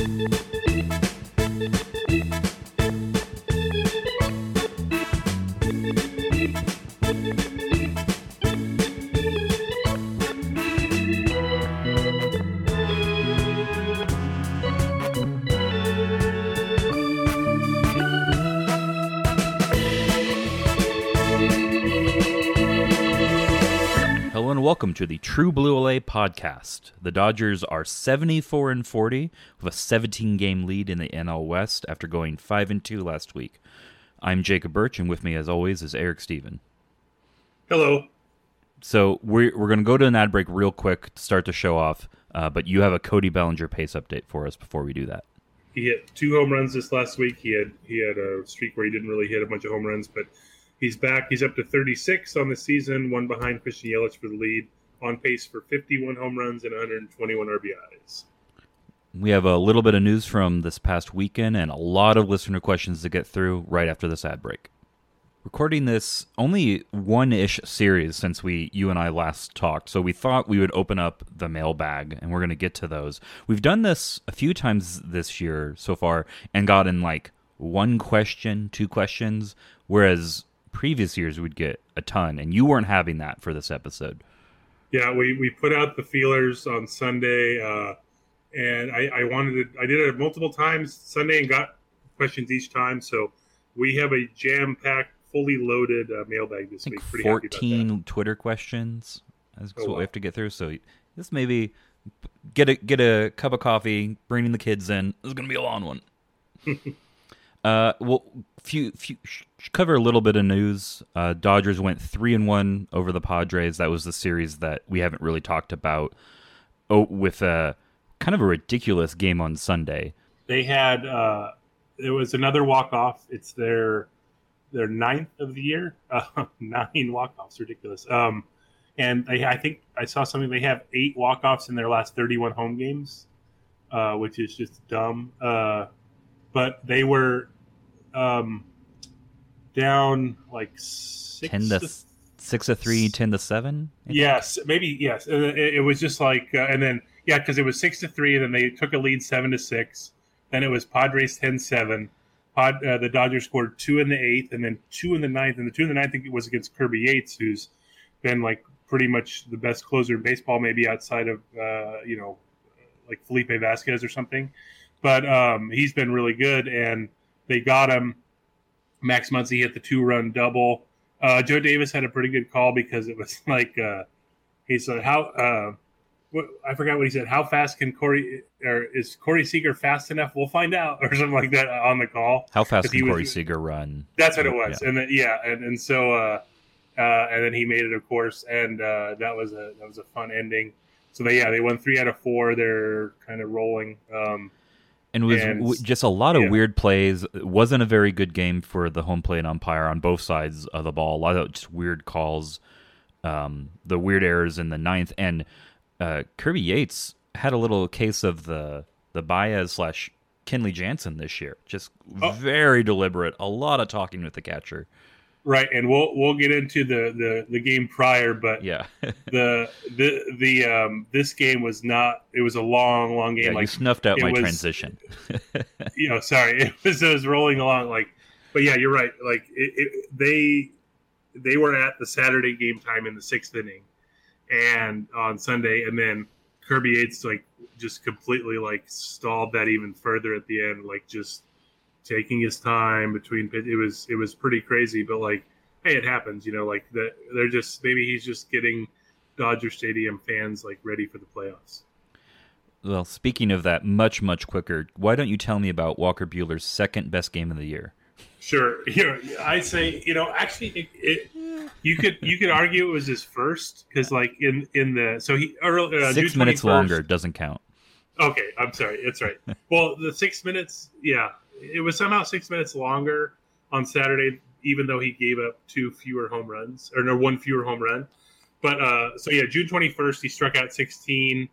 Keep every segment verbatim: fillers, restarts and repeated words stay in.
Welcome to the True Blue L A podcast. The Dodgers are seventy-four and forty with a seventeen game lead in the N L West after going five and two last week. I'm Jacob Birch, and with me, as always, is Eric Steven. Hello. So we're we're going to go to an ad break real quick to start the show off, uh, but you have a Cody Bellinger pace update for us before we do that. He hit two home runs this last week. He had he had a streak where he didn't really hit a bunch of home runs, but he's back. He's up to thirty-six on the season, one behind Christian Yelich for the lead, on pace for fifty-one home runs and one hundred twenty-one R B Is. We have a little bit of news from this past weekend and a lot of listener questions to get through right after this ad break. Recording this only one-ish series since we you and I last talked, so we thought we would open up the mailbag, and we're going to get to those. We've done this a few times this year so far and gotten like one question, two questions, whereas previous years we'd get a ton, and you weren't having that for this episode. Yeah, we, we put out the feelers on Sunday, uh, and I, I wanted to, I did it multiple times Sunday and got questions each time, so we have a jam-packed, fully loaded uh, mailbag this week. Pretty fourteen happy about that. Twitter questions. That's oh, what wow. we have to get through, so this maybe get a, get a cup of coffee, bringing the kids in. This is going to be a long one. Uh, well, few, few, cover a little bit of news. Uh, Dodgers went three and one over the Padres. That was the series that we haven't really talked about. Oh, with a kind of a ridiculous game on Sunday. They had uh, it was another walk off. It's their their ninth of the year. Uh, nine walk offs, ridiculous. Um, and they, I think I saw something. They have eight walk offs in their last thirty-one home games, uh, which is just dumb. Uh, But they were um, down like six ten to, to six to three, ten to seven. Yes, maybe yes. It, it was just like, uh, and then yeah, because it was six to three, and then they took a lead seven to six. Then it was Padres ten seven. Pod, uh, the Dodgers scored two in the eighth, and then two in the ninth. And the two in the ninth, I think it was against Kirby Yates, who's been like pretty much the best closer in baseball, maybe outside of uh, you know like Felipe Vasquez or something. But um, he's been really good, and they got him. Max Muncy hit the two-run double. Uh, Joe Davis had a pretty good call because it was like uh, he said, "How uh, what, I forgot what he said. How fast can Corey or is Corey Seager fast enough? We'll find out," or something like that on the call. How fast can was, Corey Seager run? That's what it was, yeah. and then, yeah, and and so uh, uh, and then he made it, of course, and uh, that was a that was a fun ending. So they yeah they won three out of four. They're kind of rolling. Um, And it was and, w- just a lot of yeah. weird plays. It wasn't a very good game for the home plate umpire on both sides of the ball. A lot of just weird calls, um, the weird errors in the ninth. And uh, Kirby Yates had a little case of the the Baez slash Kenley Jansen this year. Just oh. very deliberate. A lot of talking with the catcher. Right, and we'll we'll get into the, the, the game prior, but yeah, the the the um this game was not. It was a long, long game. Yeah, like you snuffed out my was, transition. you know, sorry, it was, it was rolling along. Like, but yeah, you're right. Like it, it, they they were at the Saturday game time in the sixth inning, and on Sunday, and then Kirby Yates like just completely like stalled that even further at the end, like just. Taking his time between it was it was pretty crazy, but like, hey, it happens, you know. Like that, they're just maybe he's just getting Dodger Stadium fans like ready for the playoffs. Well, speaking of that, much much quicker. Why don't you tell me about Walker Buehler's second best game of the year? Sure, you know, I say you know actually it, it you could you could argue it was his first because like in in the so he early, uh, six June minutes twenty-first longer doesn't count. Okay, I'm sorry, that's right. Well, the six minutes, yeah. It was somehow six minutes longer on Saturday, even though he gave up two fewer home runs, or no, one fewer home run. But uh, so yeah, June twenty-first, he struck out sixteen.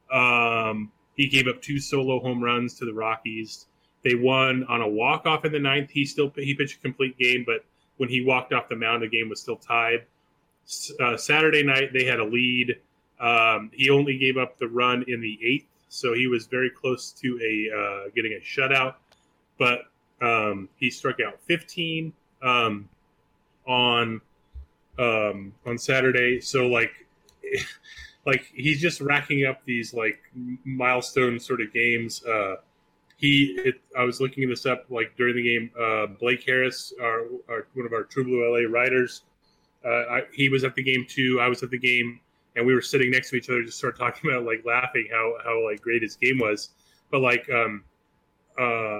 Um, he gave up two solo home runs to the Rockies. They won on a walk off in the ninth. He still he pitched a complete game, but when he walked off the mound, the game was still tied. Uh, Saturday night, they had a lead. Um, he only gave up the run in the eighth. so he was very close to a uh, getting a shutout, but um, he struck out fifteen um, on um, on Saturday. So like, like he's just racking up these like milestone sort of games. Uh, he, it, I was looking this up like during the game. Uh, Blake Harris, our, our one of our True Blue L A writers, uh, I, he was at the game too. I was at the game, and we were sitting next to each other, just sort of talking about like laughing how how like great his game was. But like, um, uh,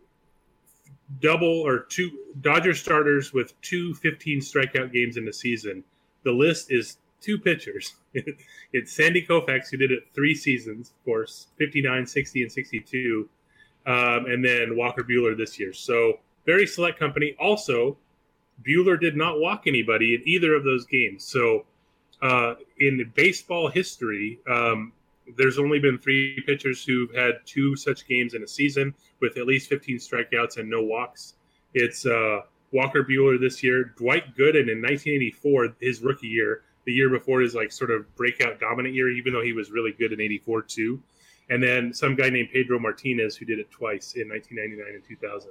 double or two Dodger starters with two fifteen strikeout games in the season. The list is two pitchers. It's Sandy Koufax, who did it three seasons, of course, fifty-nine, sixty, and sixty-two. Um, and then Walker Buehler this year. So very select company. Also, Buehler did not walk anybody in either of those games. So uh, in baseball history, um, there's only been three pitchers who've had two such games in a season with at least fifteen strikeouts and no walks. It's uh, Walker Buehler this year, Dwight Gooden in nineteen eighty-four, his rookie year, the year before his like sort of breakout dominant year, even though he was really good in eighty-four too. And then some guy named Pedro Martinez who did it twice in nineteen ninety-nine and two thousand.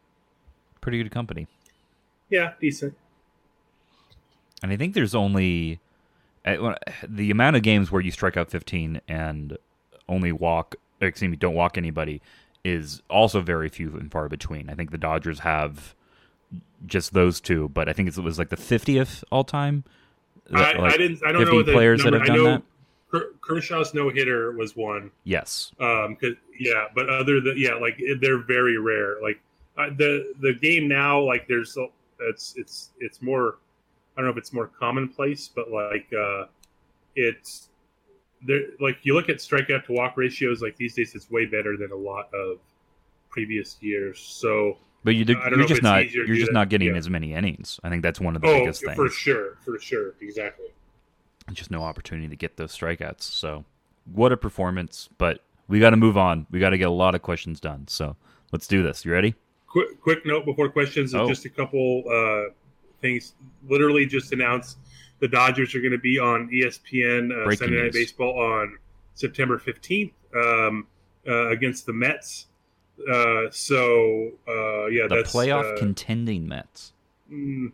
Pretty good company. Yeah, decent. And I think there's only the amount of games where you strike out fifteen and only walk, excuse me, don't walk anybody is also very few and far between. I think the Dodgers have just those two, but I think it was like the fiftieth all time. I, like I didn't. I don't know what the players number, that have done I know that. Kershaw's no hitter was one. Yes. Um. Cause, yeah, but other than yeah, like they're very rare. Like uh, the the game now, like there's it's it's it's more. I don't know if it's more commonplace, but like uh, it's there. Like you look at strikeout to walk ratios, like these days, it's way better than a lot of previous years. So, but you did, you're just not you're just that. not getting yeah. as many innings. I think that's one of the oh, biggest things. for sure, for sure, exactly. Just no opportunity to get those strikeouts. So, what a performance! But we got to move on. We got to get a lot of questions done. So, let's do this. You ready? Quick, quick note before questions. Oh. Just a couple uh, things. Literally, just announced the Dodgers are going to be on E S P N uh, Sunday Night Baseball on September fifteenth um, uh, against the Mets. Uh, so, uh, yeah, the that's playoff uh, contending Mets. Mm,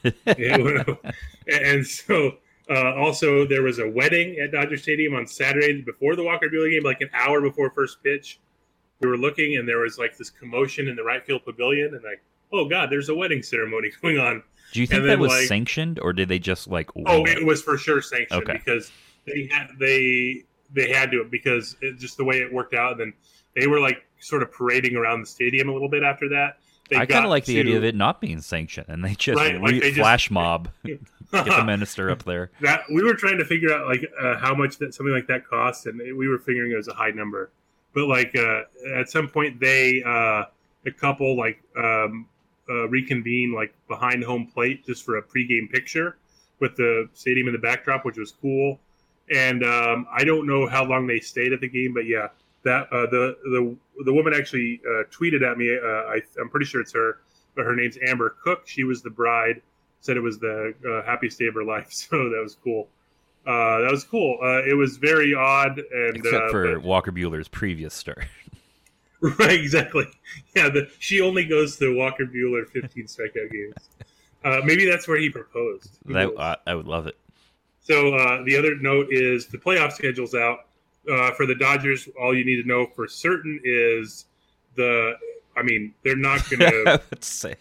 yeah, and so. Uh, also, there was a wedding at Dodger Stadium on Saturday before the Walker Buehler game, like an hour before first pitch. We were looking, and there was like this commotion in the right field pavilion, and like, oh god, there's a wedding ceremony going on. Do you think and that then, was like, sanctioned, or did they just like? Oh, it was for sure sanctioned okay. because they had they they had to because it, just the way it worked out. And then they were like sort of parading around the stadium a little bit after that. They I kind of like to, the idea of it not being sanctioned, and they just right, like re- they flash just, mob, get the minister up there. That we were trying to figure out like uh, how much that something like that costs, and we were figuring it was a high number. But like uh, at some point, they uh, the couple like um, uh, reconvene like behind home plate just for a pregame picture with the stadium in the backdrop, which was cool. And um, I don't know how long they stayed at the game, but yeah, that uh, the the the woman actually uh, tweeted at me. Uh, I, I'm pretty sure it's her, but her name's Amber Cook. She was the bride. Said it was the uh, happiest day of her life, so that was cool. Uh, that was cool. Uh, it was very odd, and except uh, for but, Walker Buehler's previous start. right? Exactly. Yeah, the, she only goes to Walker Buehler fifteen strikeout games. Uh, maybe that's where he proposed. That uh, I would love it. So uh, the other note is the playoff schedule's out uh, for the Dodgers. All you need to know for certain is the. I mean, they're not going to. I would say.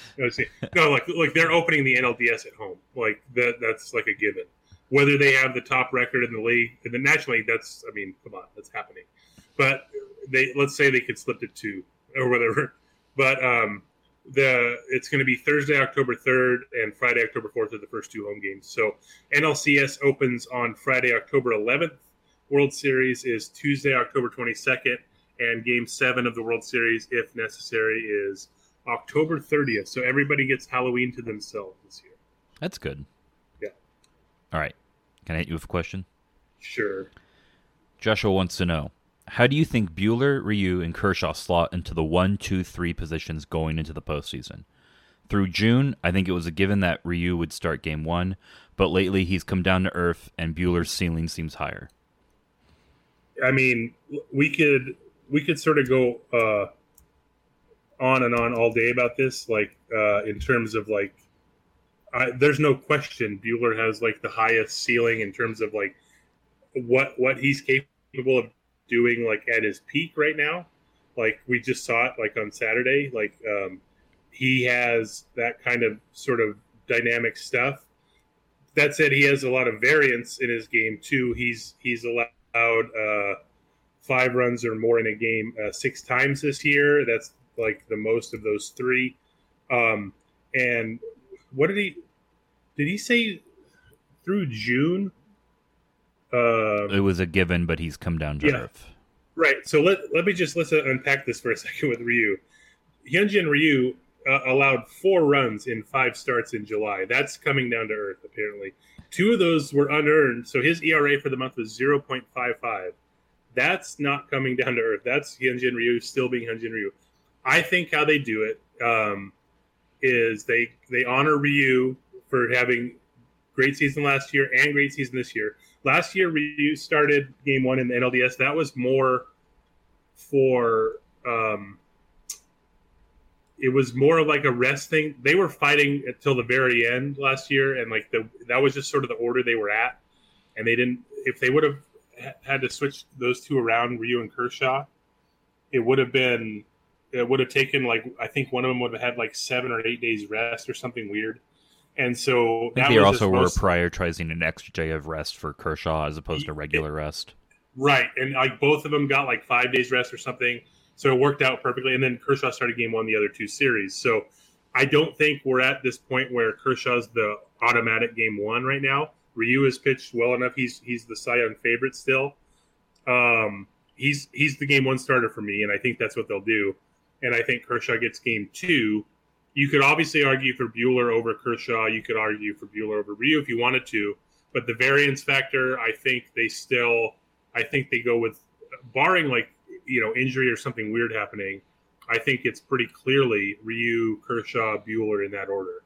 No, like like they're opening the N L D S at home. Like that. That's like a given. Whether they have the top record in the league, in the National League, that's. I mean, come on, that's happening. But they let's say they could slip to two or whatever. But um, the it's going to be Thursday, October third, and Friday, October fourth are the first two home games. So N L C S opens on Friday, October eleventh. World Series is Tuesday, October twenty-second. And Game seven of the World Series, if necessary, is October thirtieth. So everybody gets Halloween to themselves this year. That's good. Yeah. All right. Can I hit you with a question? Sure. Joshua wants to know, how do you think Buehler, Ryu, and Kershaw slot into the one, two, three positions going into the postseason? Through June, I think it was a given that Ryu would start Game one, but lately he's come down to earth, and Buehler's ceiling seems higher. I mean, we could we could sort of go uh, on and on all day about this, like uh, in terms of like, I, there's no question Buehler has like the highest ceiling in terms of like what what he's capable of doing like at his peak right now. Like we just saw it like on Saturday. Like um, he has that kind of sort of dynamic stuff. That said, he has a lot of variance in his game too. He's he's allowed uh, five runs or more in a game uh, six times this year. That's like the most of those three. Um, and what did he did he say through June? Uh, it was a given, but he's come down to yeah. earth. Right. So let let me just let's unpack this for a second with Ryu. Hyunjin Ryu uh, allowed four runs in five starts in July. That's coming down to earth, apparently. Two of those were unearned, so his E R A for the month was zero point five five. That's not coming down to earth. That's Hyunjin Ryu still being Hyunjin Ryu. I think how they do it um, is they they honor Ryu for having great season last year and great season this year. Last year, Ryu started game one in the N L D S. That was more for um, it was more of like a rest thing. They were fighting until the very end last year, and like the that was just sort of the order they were at. And they didn't. If they would have had to switch those two around, Ryu and Kershaw, it would have been. It would have taken like I think one of them would have had like seven or eight days rest or something weird. And so I think that they was also were most, prioritizing an extra day of rest for Kershaw as opposed to regular it, rest. Right. And like both of them got like five days rest or something. So it worked out perfectly. And then Kershaw started game one the other two series. So I don't think we're at this point where Kershaw's the automatic game one right now. Ryu has pitched well enough. He's he's the Cy Young favorite still. Um, he's he's the game one starter for me, and I think that's what they'll do. And I think Kershaw gets game two. You could obviously argue for Buehler over Kershaw. You could argue for Buehler over Ryu if you wanted to. But the variance factor, I think they still, I think they go with, barring like, you know, injury or something weird happening, I think it's pretty clearly Ryu, Kershaw, Buehler in that order.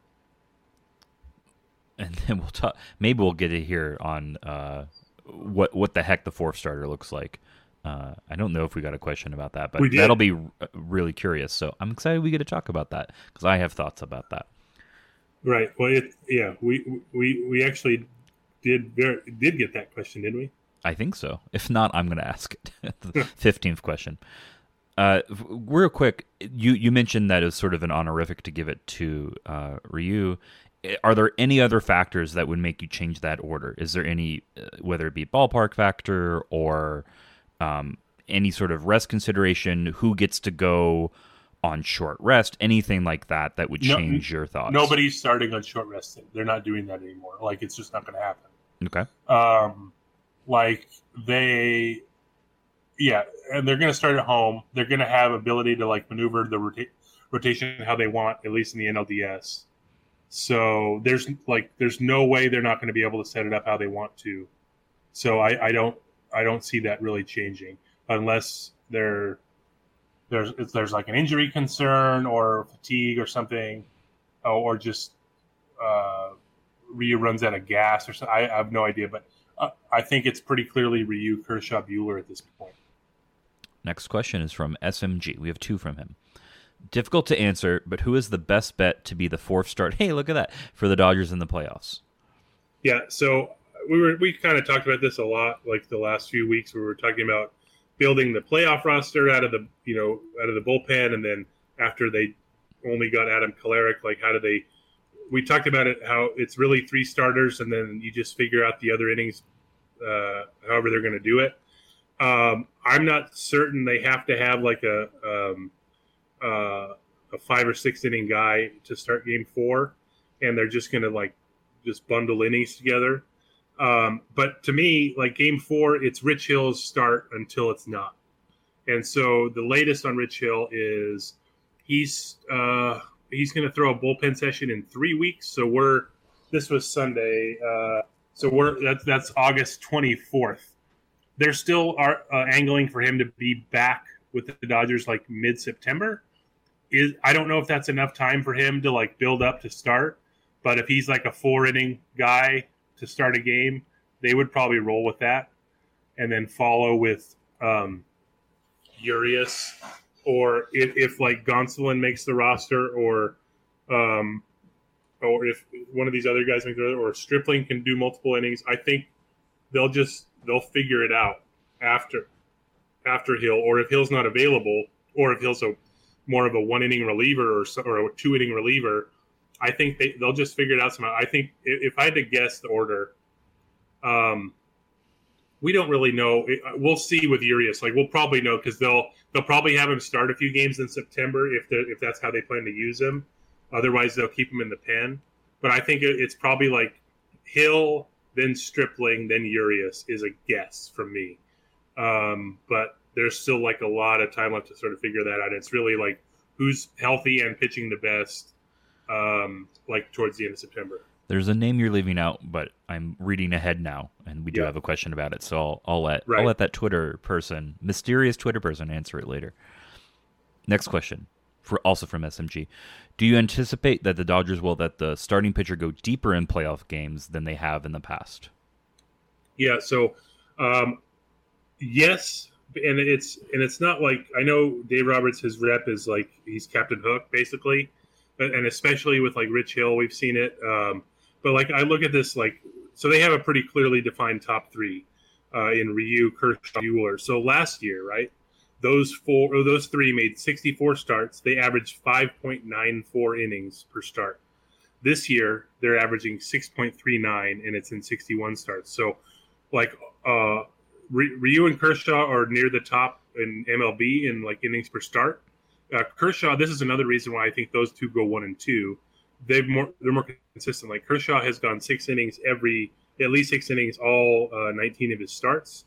And then we'll talk, maybe we'll get it here on uh, what what the heck the fourth starter looks like. Uh, I don't know if we got a question about that, but that'll be r- really curious. So I'm excited we get to talk about that because I have thoughts about that. Right. Well, it, yeah, we we we actually did ver- did get that question, didn't we? I think so. If not, I'm going to ask it. The fifteenth question. Uh, real quick, you you mentioned that it was sort of an honorific to give it to uh, Ryu. Are there any other factors that would make you change that order? Is there any, uh, whether it be ballpark factor or Um, any sort of rest consideration, who gets to go on short rest, anything like that that would change no, your thoughts? Nobody's starting on short rest. They're not doing that anymore. Like, it's just not going to happen. Okay. Um, like, they, yeah, and they're going to start at home. They're going to have ability to, like, maneuver the rota- rotation how they want, at least in the N L D S. So there's, like, there's no way they're not going to be able to set it up how they want to. So I, I don't, I don't see that really changing unless there there's if there's like an injury concern or fatigue or something, or just uh, Ryu runs out of gas or something. I, I have no idea, but uh, I think it's pretty clearly Ryu, Kershaw, Buehler at this point. Next question is from S M G. We have two from him. Difficult to answer, but who is the best bet to be the fourth start? Hey, look at that for the Dodgers in the playoffs. Yeah, so. We were we kind of talked about this a lot, like the last few weeks. We were talking about building the playoff roster out of the you know out of the bullpen, and then after they only got Adam Kolarek, like how do they? We talked about it how it's really three starters, and then you just figure out the other innings, uh, however they're going to do it. Um, I'm not certain they have to have like a um, uh, a five or six inning guy to start game four, and they're just going to like just bundle innings together. Um, but to me, like game four, it's Rich Hill's start until it's not. And so the latest on Rich Hill is he's uh, he's going to throw a bullpen session in three weeks. So we're this was Sunday, uh, so we're that's that's August twenty-fourth. They're still are uh, angling for him to be back with the Dodgers like mid September. Is I don't know if that's enough time for him to like build up to start, but if he's like a four inning guy to start a game, they would probably roll with that and then follow with um, Urias, or if, if like Gonsolin makes the roster, or um, or if one of these other guys makes the roster, or Stripling can do multiple innings, I think they'll just they'll figure it out after after Hill, or if Hill's not available, or if Hill's a more of a one inning reliever or or a two inning reliever. I think they they'll just figure it out somehow. I think if, if I had to guess the order, um, we don't really know. We'll see with Urias. Like we'll probably know because they'll they'll probably have him start a few games in September if they if that's how they plan to use him. Otherwise, they'll keep him in the pen. But I think it's probably like Hill, then Stripling, then Urias is a guess from me. Um, but there's still like a lot of time left to sort of figure that out. It's really like who's healthy and pitching the best, um, like towards the end of September. There's a name you're leaving out, but I'm reading ahead now, and we do yeah. have a question about it. So I'll, I'll let right. I'll let that Twitter person, mysterious Twitter person, answer it later. Next question, for also from S M G: do you anticipate that the Dodgers will let the starting pitcher go deeper in playoff games than they have in the past? Yeah. So, um, yes, and it's and it's not like I know Dave Roberts, his rep is like he's Captain Hook basically, and especially with like Rich Hill, we've seen it. Um, But like I look at this, like so they have a pretty clearly defined top three uh, in Ryu, Kershaw, Buehler. So last year, right, those four or those three made sixty-four starts. They averaged five point nine four innings per start. This year they're averaging six point three nine, and it's in sixty-one starts. So like uh, Ryu and Kershaw are near the top in M L B in like innings per start. Uh, Kershaw, this is another reason why I think those two go one and two. They've more they're more consistent. Like Kershaw has gone six innings every at least six innings all uh, nineteen of his starts.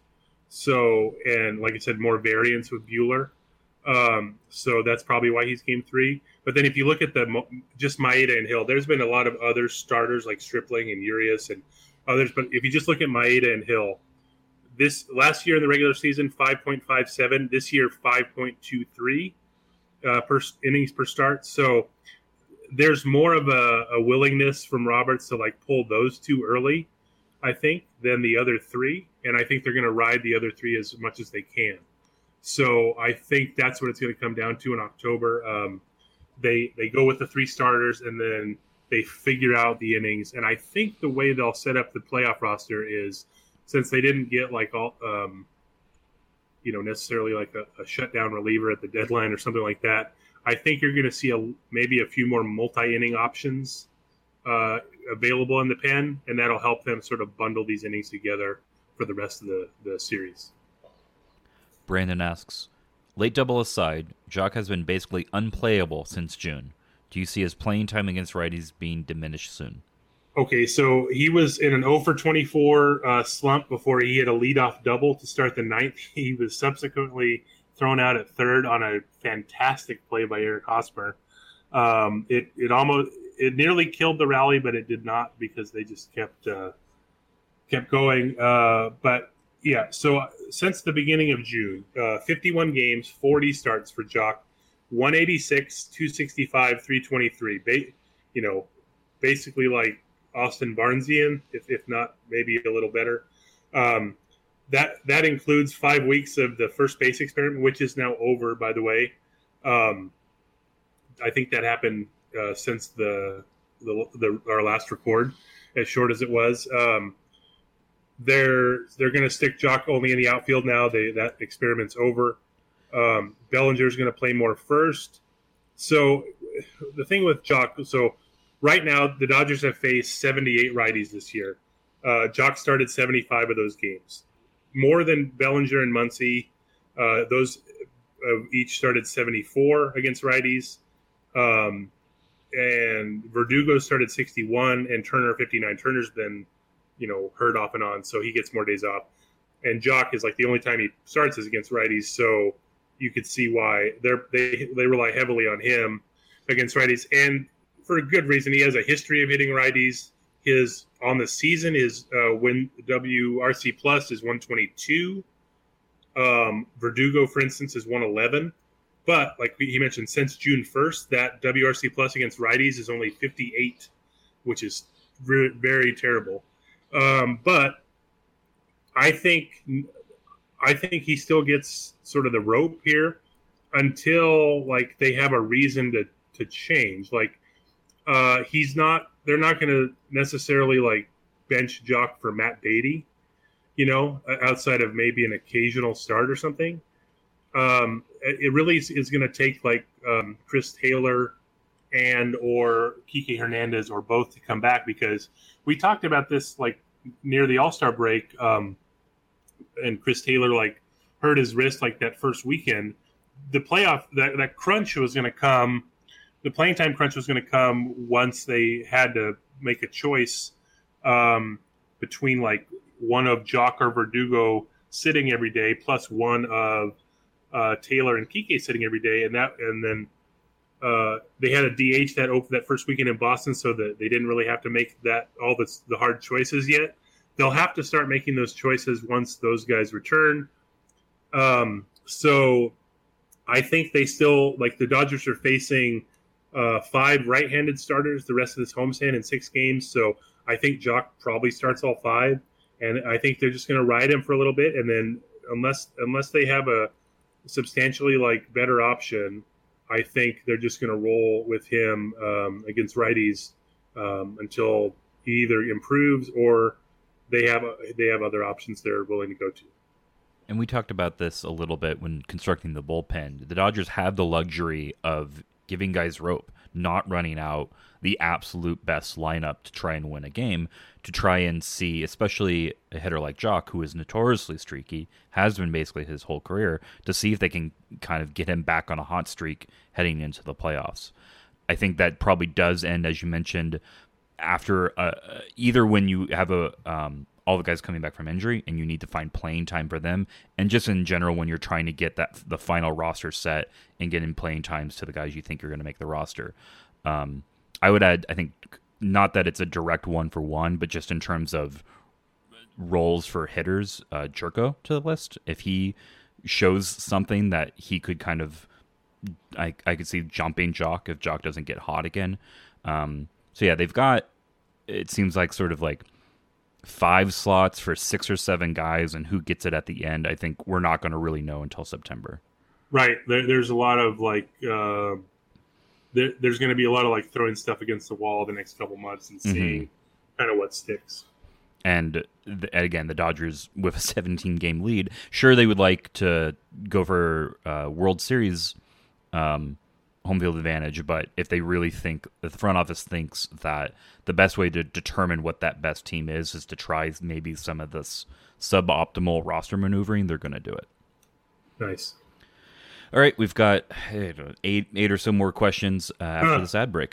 So and like I said, more variance with Buehler. Um, so that's probably why he's game three. But then if you look at the just Maeda and Hill, there's been a lot of other starters like Stripling and Urias and others. But if you just look at Maeda and Hill, this last year in the regular season five point five seven. This year five point two three uh, per innings per start. So there's more of a, a willingness from Roberts to like pull those two early, I think, than the other three. And I think they're going to ride the other three as much as they can. So I think that's what it's going to come down to in October. Um, they they go with the three starters and then they figure out the innings. And I think the way they'll set up the playoff roster is since they didn't get like all, um, you know, necessarily like a, a shutdown reliever at the deadline or something like that. I think you're going to see a, maybe a few more multi-inning options uh, available in the pen, and that'll help them sort of bundle these innings together for the rest of the, the series. Brandon asks, late double aside, Jock has been basically unplayable since June. Do you see his playing time against righties being diminished soon? Okay, so he was in an oh for twenty-four uh, slump before he hit a leadoff double to start the ninth. He was subsequently thrown out at third on a fantastic play by Eric Hosmer. Um, it it almost it nearly killed the rally, but it did not because they just kept uh, kept going. Uh, but yeah, so since the beginning of June, uh, fifty-one games, forty starts for Jock, one eighty-six, two sixty-five, three twenty-three. Ba- you know, basically like Austin Barnesian, if if not maybe a little better. Um, That that includes five weeks of the first base experiment, which is now over, by the way. Um, I think that happened uh, since the, the the our last record, as short as it was. Um, they're they're going to stick Jock only in the outfield now. They, that experiment's over. Um, Bellinger's going to play more first. So the thing with Jock, so right now the Dodgers have faced seventy-eight righties this year. Uh, Jock started seventy-five of those games. More than Bellinger and Muncy. Uh, those uh, each started seventy-four against righties. Um, and Verdugo started sixty-one and Turner fifty-nine. Turner's been, you know, hurt off and on, so he gets more days off. And Jock is like the only time he starts is against righties, so you could see why they're, they they rely heavily on him against righties. And for a good reason. He has a history of hitting righties. His on the season is uh, win W R C plus is one twenty-two. Um, Verdugo, for instance, is one eleven. But like he mentioned, since June first, that W R C plus against righties is only fifty-eight, which is re- very terrible. Um, but I think I think he still gets sort of the rope here until like they have a reason to to change. Like uh, he's not. They're not going to necessarily like bench Jock for Matt Beatty, you know, outside of maybe an occasional start or something. Um, it really is, is going to take like um, Chris Taylor and or Kike Hernandez or both to come back, because we talked about this like near the All-Star break, um, and Chris Taylor like hurt his wrist like that first weekend. The playoff, that, that crunch was going to come. The playing time crunch was going to come once they had to make a choice um, between like one of Jock or Verdugo sitting every day plus one of uh, Taylor and Kike sitting every day, and that and then uh, they had a D H that opened that first weekend in Boston, so that they didn't really have to make that all the the hard choices yet. They'll have to start making those choices once those guys return. Um, so I think they still like the Dodgers are facing uh, five right-handed starters the rest of this homestand in six games. So I think Jock probably starts all five, and I think they're just going to ride him for a little bit, and then unless unless they have a substantially like better option, I think they're just going to roll with him um, against righties um, until he either improves or they have they have other options they're willing to go to. And we talked about this a little bit when constructing the bullpen. The Dodgers have the luxury of giving guys rope, not running out the absolute best lineup to try and win a game, to try and see, especially a hitter like Jock, who is notoriously streaky, has been basically his whole career, to see if they can kind of get him back on a hot streak heading into the playoffs. I think that probably does end, as you mentioned, after uh, either when you have a um, all the guys coming back from injury and you need to find playing time for them, and just in general when you're trying to get that the final roster set and getting playing times to the guys you think are going to make the roster. Um, I would add, I think, not that it's a direct one for one, but just in terms of roles for hitters, uh, Jerko to the list. If he shows something that he could kind of, I, I could see jumping Jock if Jock doesn't get hot again. Um, so yeah, they've got, it seems like sort of like five slots for six or seven guys, and who gets it at the end, I think we're not going to really know until September. Right. There, there's a lot of like, uh, there, there's going to be a lot of like throwing stuff against the wall the next couple months and seeing mm-hmm. kind of what sticks. And the, again, the Dodgers with a seventeen game lead, sure, they would like to go for uh, World Series um, home field advantage, but if they really think, if the front office thinks that the best way to determine what that best team is is to try maybe some of this suboptimal roster maneuvering, they're going to do it. Nice. All right, we've got eight, eight or so more questions uh, after uh. this ad break.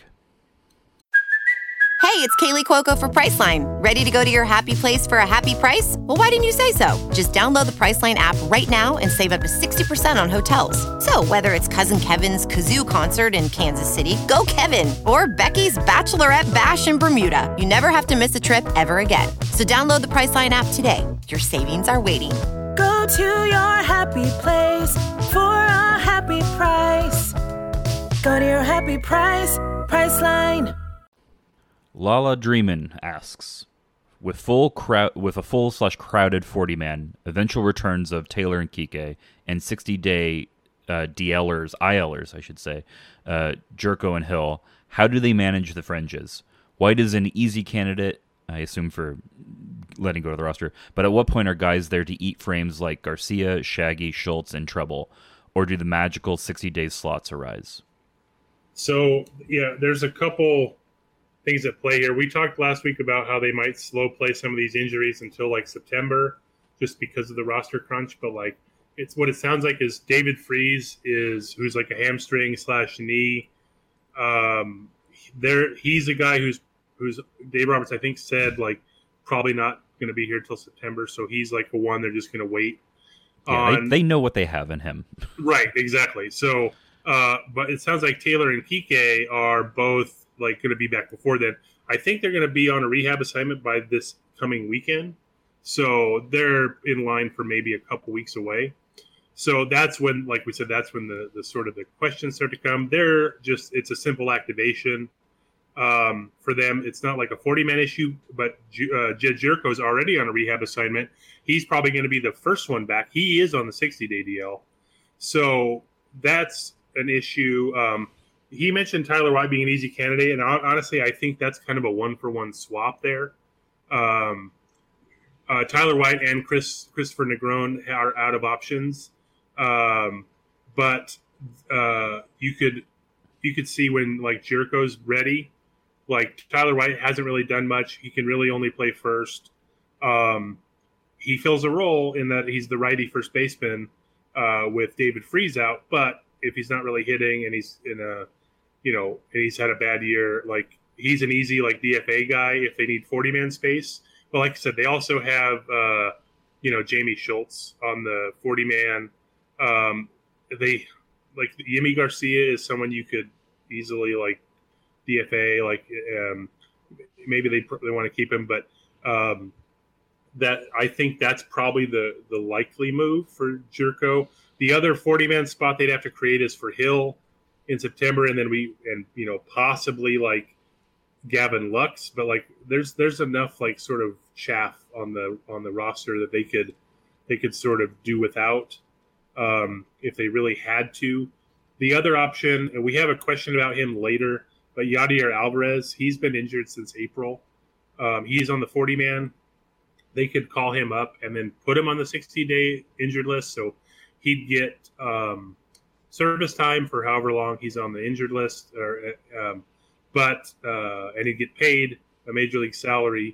Hey, it's Kaylee Cuoco for Priceline. Ready to go to your happy place for a happy price? Well, why didn't you say so? Just download the Priceline app right now and save up to sixty percent on hotels. So whether it's Cousin Kevin's Kazoo Concert in Kansas City, go Kevin, or Becky's Bachelorette Bash in Bermuda, you never have to miss a trip ever again. So download the Priceline app today. Your savings are waiting. Go to your happy place for a happy price. Go to your happy price, Priceline. Lala Dreamin asks, with full crowd, with a full slash crowded forty man, eventual returns of Taylor and Kike, and sixty day uh, DLers, ILers, I should say, uh, Jerko and Hill, how do they manage the fringes? White is an easy candidate, I assume, for letting go to the roster, but at what point are guys there to eat frames like Garcia, Shaggy, Schultz, and Treble, or do the magical sixty day slots arise? So, yeah, there's a couple things at play here. We talked last week about how they might slow play some of these injuries until like September, just because of the roster crunch. But like, it's what it sounds like is David Freese is who's like a hamstring slash knee. Um, there, he's a guy who's who's Dave Roberts, I think, said like probably not going to be here till September. So he's like a one they're just going to wait. Yeah, on. They, they know what they have in him. Right, exactly. So, uh, but it sounds like Taylor and Kike are both like going to be back before then. I think they're going to be on a rehab assignment by this coming weekend. So they're in line for maybe a couple weeks away. So that's when, like we said, that's when the, the sort of the questions start to come. They're just, it's a simple activation. Um, for them, it's not like a forty-man issue, but uh, Jed Jerko is already on a rehab assignment. He's probably going to be the first one back. He is on the sixty-day D L. So that's an issue. Um, he mentioned Tyler White being an easy candidate, and honestly, I think that's kind of a one-for-one swap there. Um, uh, Tyler White and Chris Christopher Negron are out of options, um, but uh, you could you could see when like Jerko's ready. Like Tyler White hasn't really done much. He can really only play first. Um, he fills a role in that he's the righty first baseman uh, with David Freese out. But if he's not really hitting and he's in a, you know, and he's had a bad year, like he's an easy like D F A guy if they need forty man space. But like I said, they also have, uh, you know, Jamie Schultz on the forty man. Um, they like Yimi Garcia is someone you could easily like D F A, like um, maybe they they want to keep him, but um, that I think that's probably the the likely move for Jerko. The other forty man spot they'd have to create is for Hill in September, and then we and you know possibly like Gavin Lux, but like there's there's enough like sort of chaff on the on the roster that they could they could sort of do without um, if they really had to. The other option, and we have a question about him later. But Yadier Alvarez, he's been injured since April. Um, he's on the forty man. They could call him up and then put him on the sixty-day injured list. So he'd get um, service time for however long he's on the injured list. Or, um, but uh, and he'd get paid a major league salary.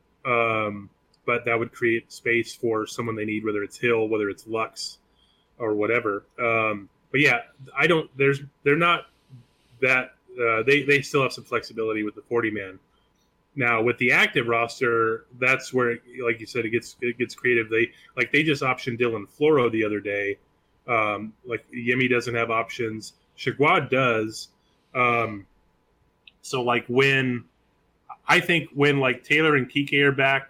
Um, but that would create space for someone they need, whether it's Hill, whether it's Lux, or whatever. Um, but yeah, I don't. There's they're not that. Uh, they, they still have some flexibility with the forty man. Now with the active roster, that's where, like you said, it gets it gets creative. They like they just optioned Dylan Floro the other day. Um, like Yemi doesn't have options. Chagua does. Um, so like when I think when like Taylor and Kike are back,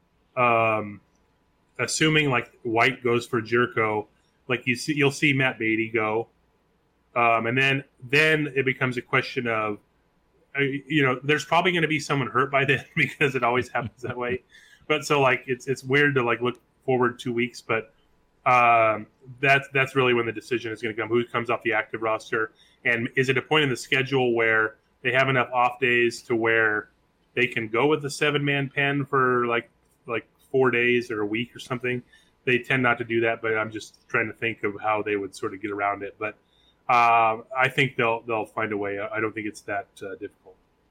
um, assuming like White goes for Jerko, like you see you'll see Matt Beatty go. Um, and then, then it becomes a question of, uh, you know, there's probably going to be someone hurt by then because it always happens that way. But so like it's it's weird to like look forward two weeks, but um, that's that's really when the decision is going to come. Who comes off the active roster, and is it a point in the schedule where they have enough off days to where they can go with the seven man pen for like like four days or a week or something? They tend not to do that, but I'm just trying to think of how they would sort of get around it, but. Uh, I think they'll they'll find a way. I don't think it's that uh, difficult.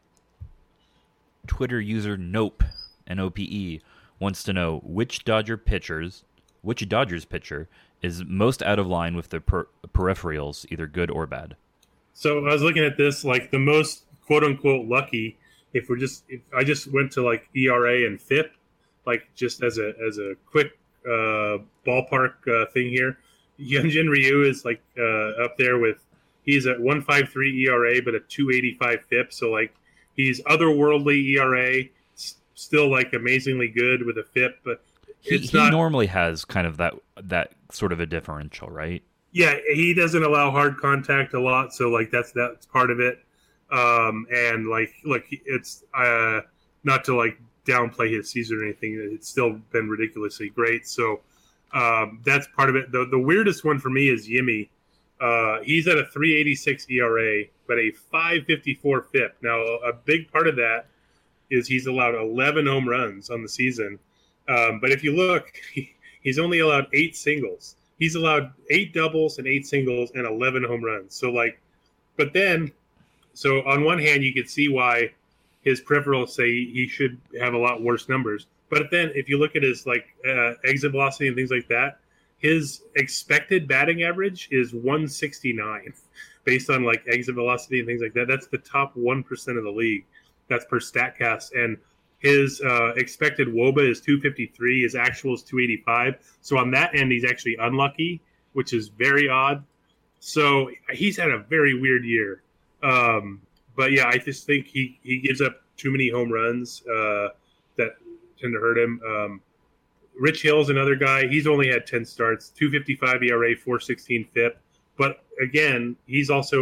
Twitter user Nope N O P E wants to know which Dodger pitchers, which Dodgers pitcher is most out of line with their per- peripherals, either good or bad. So I was looking at this, like the most quote unquote lucky. If we're just, if I just went to like E R A and F I P, like just as a as a quick uh, ballpark uh, thing here. Hyunjin Ryu is like uh, up there with he's at one point five three E R A but a two eighty-five F I P, so like he's otherworldly E R A, still like amazingly good with a F I P, but he, it's he not, normally has kind of that that sort of a differential, right? Yeah, he doesn't allow hard contact a lot, so like that's that's part of it. Um, and like look, it's uh, not to like downplay his season or anything; it's still been ridiculously great. So. Um, that's part of it. The, the weirdest one for me is Yimi. Uh, he's at a three eighty-six E R A, but a five fifty-four F I P. Now, a big part of that is he's allowed eleven home runs on the season. Um, but if you look, he, he's only allowed eight singles. He's allowed eight doubles and eight singles and eleven home runs. So, like, but then, so on one hand, you could see why his peripherals say he should have a lot worse numbers. But then if you look at his like uh, exit velocity and things like that, his expected batting average is one sixty-nine based on like exit velocity and things like that. That's the top one percent of the league. That's per StatCast. And his uh, expected W O B A is two fifty-three. His actual is two eighty-five. So on that end, he's actually unlucky, which is very odd. So he's had a very weird year. Um, but yeah, I just think he, he gives up too many home runs uh, that tend to hurt him. Um, Rich Hill's another guy. He's only had ten starts, two fifty-five E R A, four sixteen F I P. But again, he's also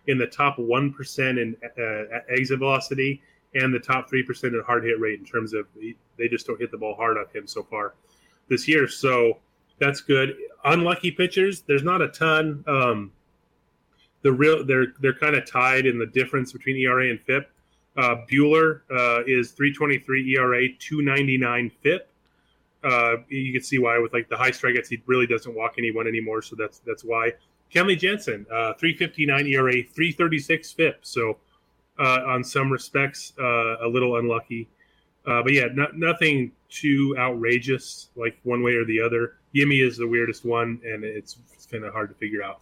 in the top one percent in uh, exit velocity and the top three percent in hard hit rate in terms of they just don't hit the ball hard on him so far this year. So that's good. Unlucky pitchers, there's not a ton. Um, the real they're they're kind of tied in the difference between E R A and F I P. Uh, Bueller uh, is three twenty-three E R A, two ninety-nine F I P. Uh, you can see why with like the high strikeouts, he really doesn't walk anyone anymore. So that's that's why. Kenley Jansen, uh, three fifty-nine E R A, three thirty-six F I P. So uh, on some respects, uh, a little unlucky. Uh, but yeah, not, nothing too outrageous, like one way or the other. Yimmy is the weirdest one, and it's, it's kind of hard to figure out.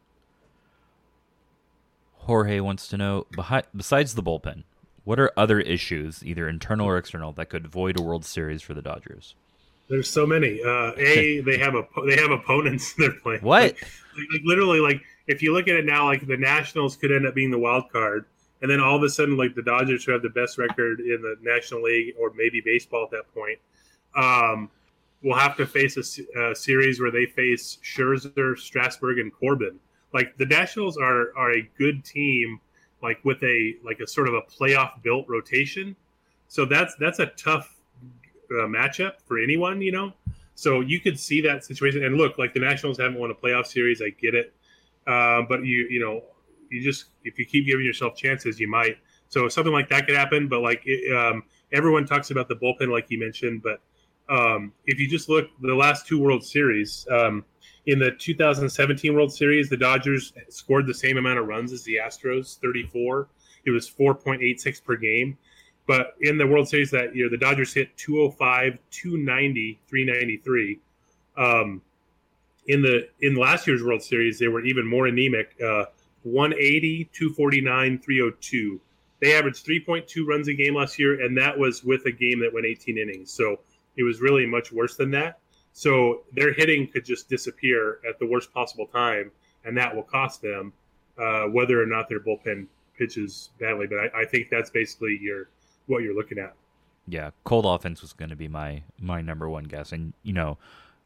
Jorge wants to know, besides the bullpen, what are other issues, either internal or external, that could void a World Series for the Dodgers? There's so many. Uh, a, they have a they have opponents they're playing. What? Like, like literally, like if you look at it now, like the Nationals could end up being the wild card, and then all of a sudden, like the Dodgers, who have the best record in the National League or maybe baseball at that point, um, will have to face a, a series where they face Scherzer, Strasburg, and Corbin. Like the Nationals are are a good team, like with a like a sort of a playoff built rotation. So that's that's a tough uh, matchup for anyone, you know. So you could see that situation. And look, like the Nationals haven't won a playoff series, I get it, uh, but you you know you just if you keep giving yourself chances, you might. So something like that could happen. But like it, um, everyone talks about the bullpen, like you mentioned, but um, if you just look the last two World Series. Um, In the two thousand seventeen World Series, the Dodgers scored the same amount of runs as the Astros, thirty-four. It was four point eight six per game. But in the World Series that year, the Dodgers hit two oh five, two ninety, three ninety-three. Um, in the in last year's World Series, they were even more anemic, uh, one eighty, two forty-nine, three oh two. They averaged three point two runs a game last year, and that was with a game that went eighteen innings. So it was really much worse than that. So their hitting could just disappear at the worst possible time, and that will cost them, uh, whether or not their bullpen pitches badly. But I, I think that's basically your what you're looking at. Yeah, cold offense was going to be my my number one guess, and you know,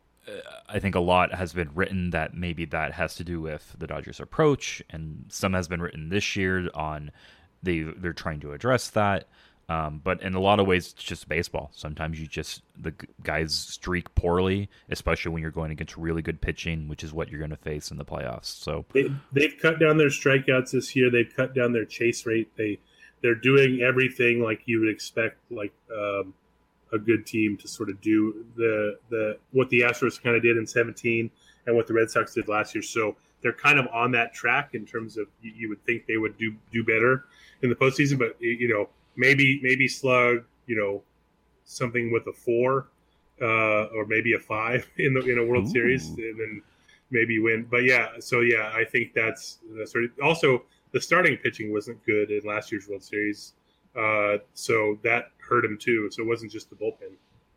I think a lot has been written that maybe that has to do with the Dodgers' approach, and some has been written this year on they they're trying to address that. Um, but in a lot of ways, it's just baseball. Sometimes you just the guys streak poorly, especially when you're going against really good pitching, which is what you're going to face in the playoffs. So they, they've cut down their strikeouts this year. They've cut down their chase rate. They they're doing everything like you would expect, like um, a good team to sort of do the the what the Astros kind of did in seventeen and what the Red Sox did last year. So they're kind of on that track in terms of you, you would think they would do do better in the postseason, but you know. Maybe maybe slug, you know, something with a four, uh, or maybe a five in the in a World Ooh. Series, and then maybe win. But yeah, so yeah, I think that's that's sort of, also the starting pitching wasn't good in last year's World Series, uh, so that hurt him too. So it wasn't just the bullpen.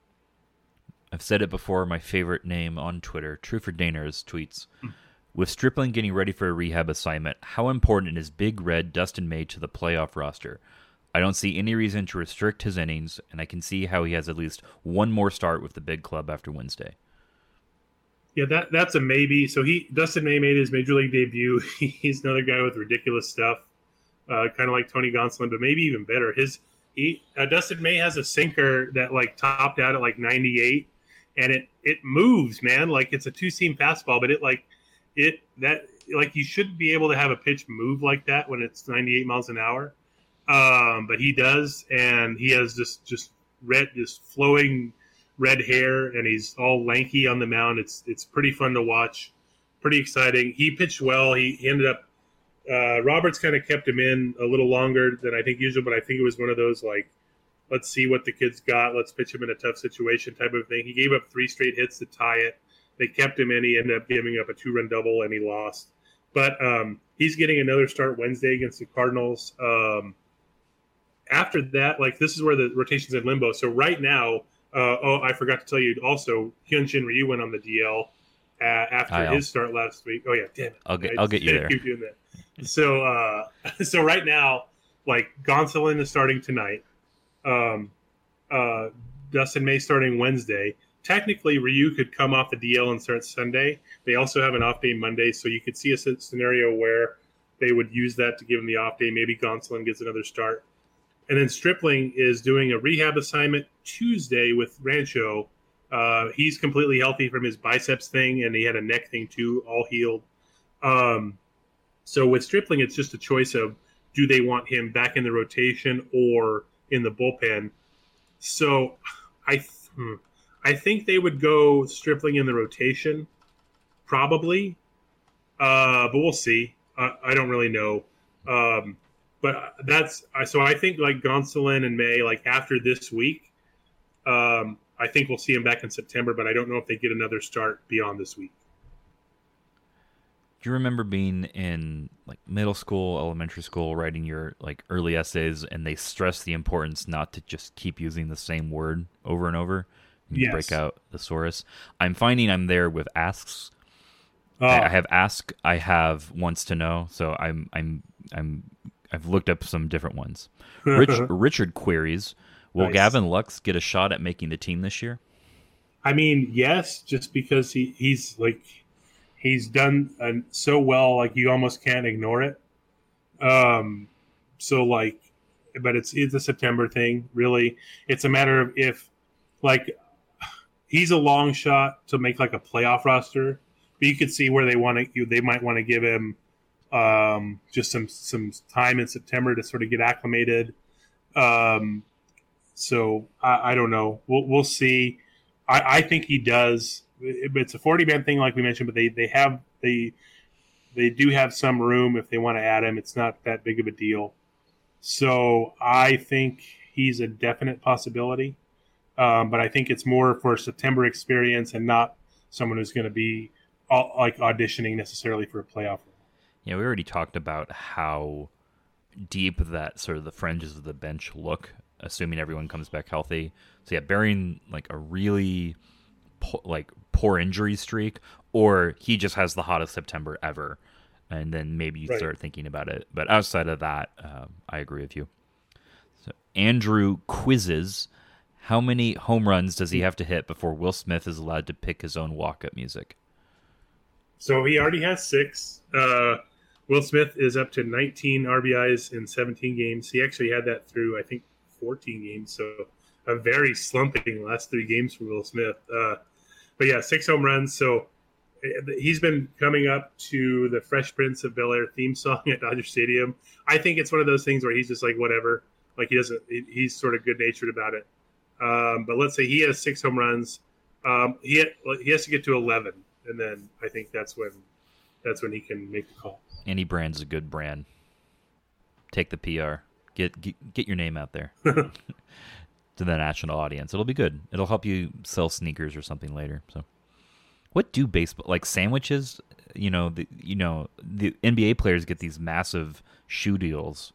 I've said it before. My favorite name on Twitter, True for Daners, tweets. With Stripling getting ready for a rehab assignment, how important is Big Red Dustin May to the playoff roster? I don't see any reason to restrict his innings, and I can see how he has at least one more start with the big club after Wednesday. Yeah, that that's a maybe. So he Dustin May made his major league debut. He's another guy with ridiculous stuff, uh, kind of like Tony Gonsolin, but maybe even better. His he uh, Dustin May has a sinker that like topped out at like ninety-eight, and it it moves, man. Like it's a two-seam fastball, but it like it that like you shouldn't be able to have a pitch move like that when it's ninety-eight miles an hour. Um, but he does, and he has this just red, just flowing red hair, and he's all lanky on the mound. It's it's pretty fun to watch, pretty exciting. He pitched well. He, he ended up uh, Roberts kind of kept him in a little longer than I think usual, but I think it was one of those like, let's see what the kid's got. Let's pitch him in a tough situation type of thing. He gave up three straight hits to tie it. They kept him in. He ended up giving up a two-run double, and he lost. But um, he's getting another start Wednesday against the Cardinals. Um, After that, like this is where the rotation's in limbo. So right now, uh, oh, I forgot to tell you also, Hyun-Jin Ryu went on the D L uh, after I'll, his start last week. Oh yeah, damn it! I'll get, I I'll get you there. Keep doing that. So, uh, so right now, like Gonsolin is starting tonight. Um, uh, Dustin May starting Wednesday. Technically, Ryu could come off the D L and start Sunday. They also have an off day Monday, so you could see a scenario where they would use that to give him the off day. Maybe Gonsolin gets another start. And then Stripling is doing a rehab assignment Tuesday with Rancho. Uh, he's completely healthy from his biceps thing, and he had a neck thing too, all healed. Um, so with Stripling, it's just a choice of do they want him back in the rotation or in the bullpen. So I hmm, I think they would go Stripling in the rotation, probably. Uh, but we'll see. Uh, I don't really know. Um, but that's so I think like Gonsolin and May, like after this week, um, I think we'll see him back in September, but I don't know if they get another start beyond this week. Do you remember being in like middle school, elementary school, writing your like early essays, and they stress the importance not to just keep using the same word over and over and Yes. break out thesaurus? I'm finding I'm there with asks. Oh, I I have ask, I have wants to know, so I'm I'm I'm I've looked up some different ones. Rich, Richard queries, will Nice. Gavin Lux get a shot at making the team this year? I mean, yes, just because he, he's like he's done uh, so well, like you almost can't ignore it. Um, so like, but it's it's a September thing, really. It's a matter of if, like, he's a long shot to make like a playoff roster, but you could see where they want to. They might want to give him um, just some some time in September to sort of get acclimated. Um, so I, I don't know. We'll we'll see. I, I think he does. It's a forty-man thing, like we mentioned, but they, they have they they do have some room if they want to add him. It's not that big of a deal. So I think he's a definite possibility. Um, but I think it's more for September experience and not someone who's going to be all, like auditioning necessarily for a playoff role. Yeah, we already talked about how deep that sort of the fringes of the bench look, assuming everyone comes back healthy. So yeah, bearing like a really po- like poor injury streak, or he just has the hottest September ever, and then maybe you Right. start thinking about it. But outside of that, uh, I agree with you. So Andrew quizzes, how many home runs does he have to hit before Will Smith is allowed to pick his own walk-up music? So he already has six. Uh, Will Smith is up to nineteen R B Is in seventeen games. He actually had that through, I think, fourteen games. So a very slumping last three games for Will Smith. Uh, but yeah, six home runs. So he's been coming up to the Fresh Prince of Bel-Air theme song at Dodger Stadium. I think it's one of those things where he's just like, whatever. Like he doesn't, he's sort of good-natured about it. Um, but let's say he has six home runs. Um, he ha- he has to get to eleven, and then I think that's when that's when he can make the call. Any brand's a good brand. Take the P R. Get get, get your name out there to the national audience. It'll be good. It'll help you sell sneakers or something later. So, what do baseball like sandwiches? You know, the you know the N B A players get these massive shoe deals.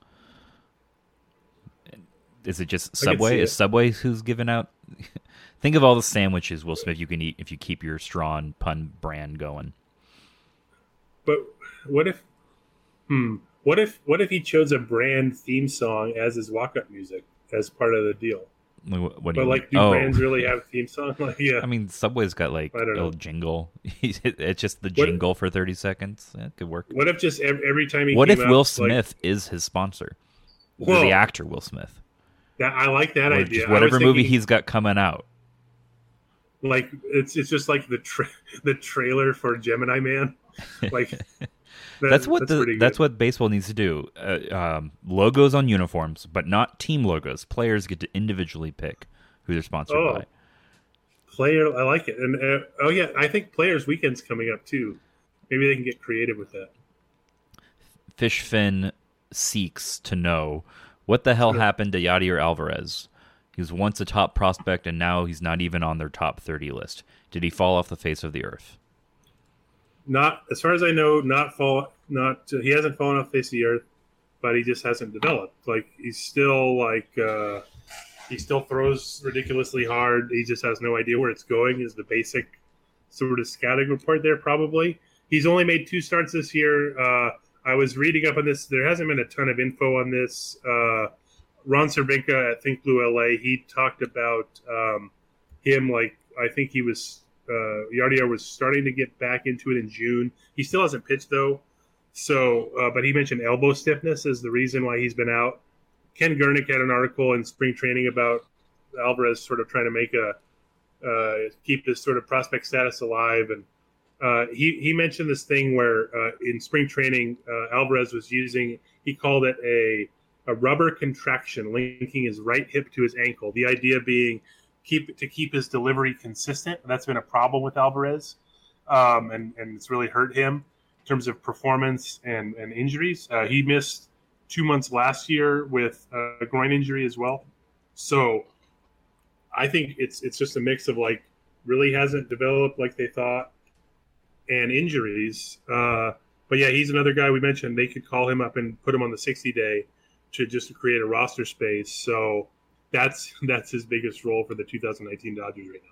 Is it just I can Subway? see Is it. Subway who's giving out? Think of all the sandwiches, Will Smith, you can eat if you keep your straw pun brand going. But what if, hmm, what if what if he chose a brand theme song as his walk-up music as part of the deal? What, what do But you like, mean? do Oh. brands really have theme song? Like, yeah, I mean, Subway's got like I don't a know. jingle. It's just the What- jingle for thirty seconds. That could work. what if just every, every time he What came if out, Will like, Smith is his sponsor? Or Whoa. the actor Will Smith. that, I like that Or idea. just I whatever was movie thinking, he's got coming out. like it's it's just like the tra- the trailer for Gemini Man. Like that- That's what pretty the good. that's what baseball needs to do. Uh, um, logos on uniforms, but not team logos. Players get to individually pick who they're sponsored Oh. by. player. I like it, and uh, oh yeah, I think Players Weekend's coming up too. Maybe they can get creative with that. Fishfin seeks to know what the hell happened to Yadier Alvarez. He was once a top prospect, and now he's not even on their top thirty list. Did he fall off the face of the earth? Not as far as I know, not fall, not he hasn't fallen off the face of the earth, but he just hasn't developed. Like he's still like uh, he still throws ridiculously hard. He just has no idea where it's going. Is the basic sort of scouting report there? Probably. He's only made two starts this year. Uh, I was reading up on this. There hasn't been a ton of info on this. Uh, Ron Cervinka at Think Blue L A, he talked about um, him like I think he was uh, Yadier was starting to get back into it in June. He still hasn't pitched though, So, uh, but he mentioned elbow stiffness as the reason why he's been out. Ken Gurnick had an article in spring training about Alvarez sort of trying to make a uh, keep his sort of prospect status alive, and uh, he he mentioned this thing where uh, in spring training uh, Alvarez was using, he called it a a rubber contraction linking his right hip to his ankle. The idea being keep to keep his delivery consistent. That's been a problem with Alvarez, um, and and it's really hurt him in terms of performance and and injuries. Uh, he missed two months last year with a groin injury as well. So I think it's it's just a mix of like really hasn't developed like they thought and injuries. Uh, but yeah, he's another guy we mentioned. They could call him up and put him on the sixty day to just to create a roster space. So that's that's his biggest role for the two thousand nineteen Dodgers right now.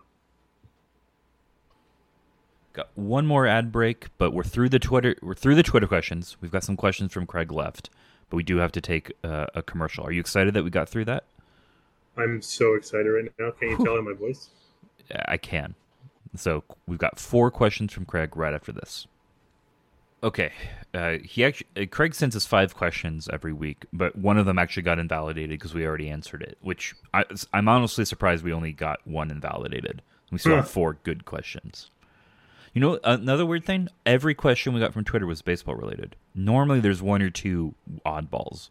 Got one more ad break, but we're through the Twitter. We're through the Twitter questions. We've got some questions from Craig left, but we do have to take uh, a commercial. Are you excited that we got through that? I'm so excited right now. Can you tell in my voice? I can. So we've got four questions from Craig right after this. Okay, uh, he actually uh, Craig sends us five questions every week, but one of them actually got invalidated because we already answered it. Which I, I'm honestly surprised we only got one invalidated. We still have four good questions. You know, another weird thing? Every question we got from Twitter was baseball related. Normally, there's one or two oddballs.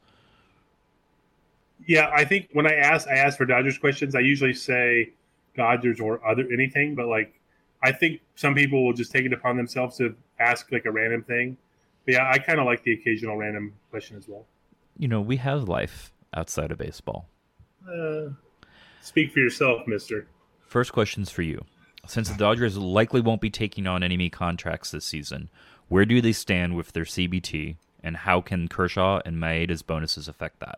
Yeah, I think when I ask, I ask for Dodgers questions. I usually say Dodgers or other anything, but like, I think some people will just take it upon themselves to ask like a random thing. But yeah, I kind of like the occasional random question as well. You know, we have life outside of baseball. Uh, speak for yourself, mister. First question's for you. Since the Dodgers likely won't be taking on enemy contracts this season, where do they stand with their C B T, and how can Kershaw and Maeda's bonuses affect that?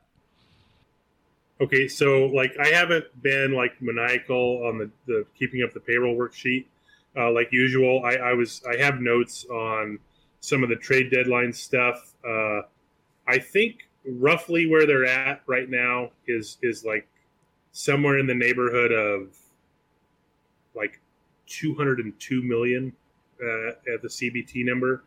Okay, so like I haven't been like maniacal on the, the keeping up the payroll worksheet uh, like usual. I, I was I have notes on some of the trade deadline stuff. Uh, I think roughly where they're at right now is is like somewhere in the neighborhood of like two hundred two million uh, at the C B T number.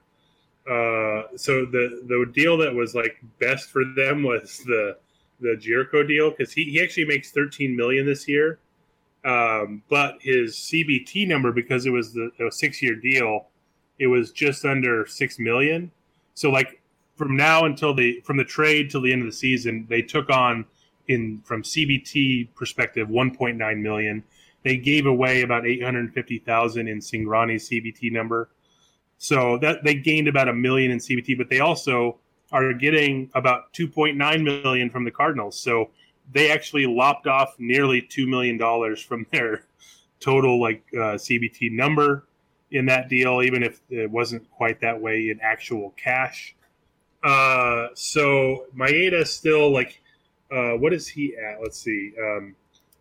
Uh, so the the deal that was like best for them was the the Jericho deal, because he, he actually makes thirteen million dollars this year, um, but his C B T number, because it was the a six year deal, it was just under six million dollars. So like from now until the from the trade till the end of the season, they took on in from C B T perspective one point nine million dollars. They gave away about eight hundred fifty thousand dollars in Cingrani's C B T number. So that they gained about a million in C B T, but they also are getting about two point nine million dollars from the Cardinals. So they actually lopped off nearly two million dollars from their total like uh, C B T number in that deal, even if it wasn't quite that way in actual cash. Uh, so Maeda still like, uh, what is he at? Let's see. Um,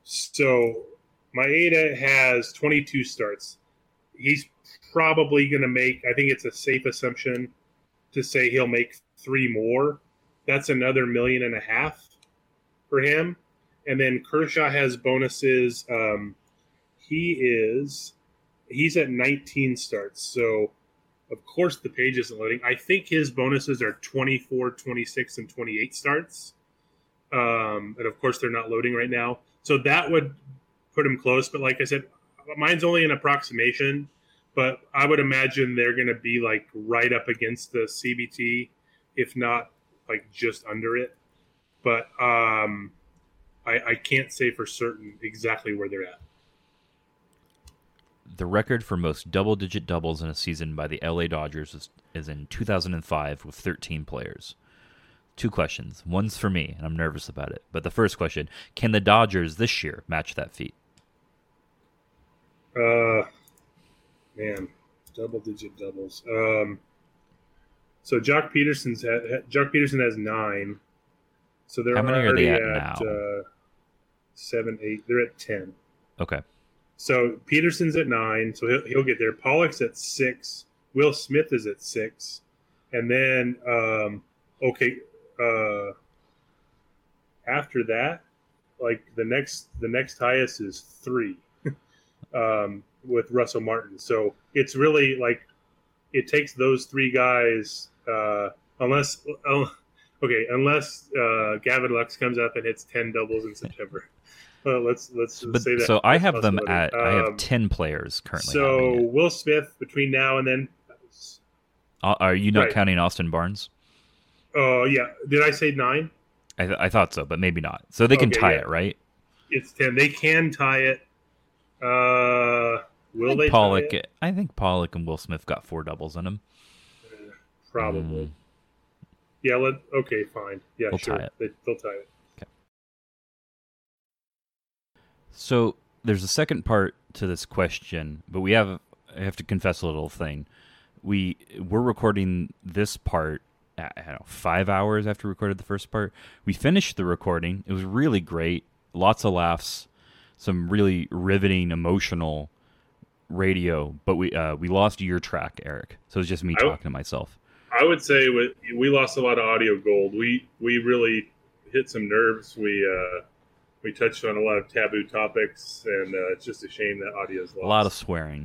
so Maeda has twenty-two starts. He's probably going to make, I think it's a safe assumption to say he'll make three more. That's another million and a half for him. And then Kershaw has bonuses. Um, he is, he's at nineteen starts. So, of course, the page isn't loading. I think his bonuses are twenty-four, twenty-six, and twenty-eight starts. Um, and, of course, they're not loading right now. So that would put him close. But like I said, mine's only an approximation. But I would imagine they're going to be like right up against the C B T, if not like just under it. But um, I, I can't say for certain exactly where they're at. The record for most double-digit doubles in a season by the L A Dodgers is, is in two thousand five with thirteen players. Two questions. One's for me, and I'm nervous about it. But the first question, can the Dodgers this year match that feat? Uh, man, double-digit doubles. Um, so Jock Peterson's at, Jock Peterson has nine. So they're How many are already they at, at now? Uh, seven, eight. They're at ten. Okay. So Peterson's at nine, so he'll, he'll get there. Pollock's at six. Will Smith is at six. And then, um, okay, uh, after that, like the next the next highest is three um, with Russell Martin. So it's really like it takes those three guys Uh, unless, oh, okay, unless uh, Gavin Lux comes up and hits ten doubles in September. Well, let's let's But, say that. so I have them possibility. at. I have Um, ten players currently. So having it. Will Smith between now and then. Uh, Are you not right. counting Austin Barnes? Oh yeah, did I say nine? I, th- I thought so, but maybe not. So they can Okay, tie yeah. it, right? It's ten. They can tie it. Uh, I will think they Pollock. tie it? I think Pollock and Will Smith got four doubles in them. Probably. Mm. Yeah. Let. Okay. Fine. Yeah. They'll sure. tie it. They, they'll tie it. So there's a second part to this question, but we have I have to confess a little thing. We we're recording this part at, I don't know, five hours after we recorded the first part. We finished the recording. It was really great. Lots of laughs, some really riveting, emotional radio. But we uh, we lost your track, Eric. So it's just me I- talking to myself. I would say we, we lost a lot of audio gold. We we really hit some nerves. We uh, we touched on a lot of taboo topics, and uh, it's just a shame that audio is lost. A lot of swearing.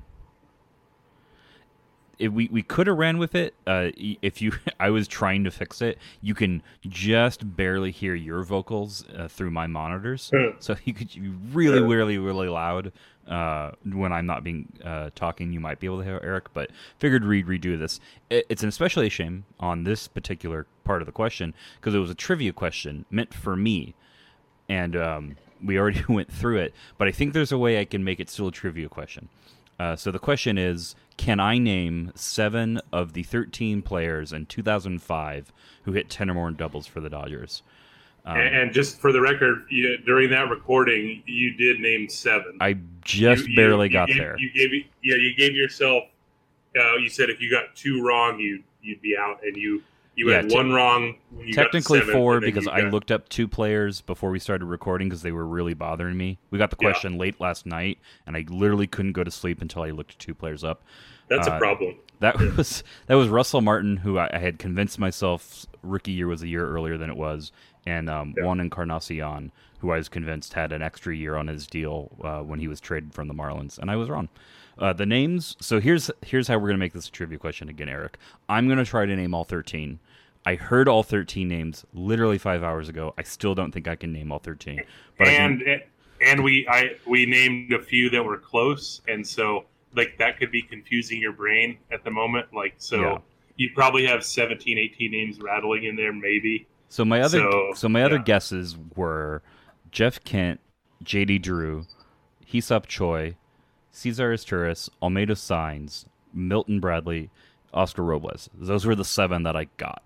If we we could have ran with it. Uh, if you, I was trying to fix it. You can just barely hear your vocals uh, through my monitors, so you could be really, really, really loud uh, when I'm not being uh, talking. You might be able to hear Eric, but figured we'd redo this. It, it's an especially a shame on this particular part of the question because it was a trivia question meant for me, and um, we already went through it. But I think there's a way I can make it still a trivia question. Uh, so the question is, can I name seven of the thirteen players in two thousand five who hit ten or more doubles for the Dodgers? Um, and, and just for the record, you, during that recording, you did name seven. I just You- barely you, got you gave, there. You gave yeah, you gave yourself. Uh, you said if you got two wrong, you you'd be out, and you you Yeah, had te- one wrong. When you got to Technically seven, four and then because you I got- looked up two players before we started recording because they were really bothering me. We got the Yeah. question late last night, and I literally couldn't go to sleep until I looked two players up. That's uh, a problem. That was that was Russell Martin, who I, I had convinced myself rookie year was a year earlier than it was, and um, Yeah. Juan Encarnacion, who I was convinced had an extra year on his deal uh, when he was traded from the Marlins, and I was wrong. Uh, the names. So here's here's how we're gonna make this a trivia question again, Eric. I'm gonna try to name all thirteen. I heard all thirteen names literally five hours ago. I still don't think I can name all thirteen. But I can- and and we I we named a few that were close, and so like that could be confusing your brain at the moment. Like so, Yeah. you probably have seventeen, eighteen names rattling in there, maybe. So my other So, so, my other yeah. guesses were Jeff Kent, J D Drew, Hesop Choi, Cesar Izturis, Almeida Sainz, Milton Bradley, Oscar Robles. Those were the seven that I got.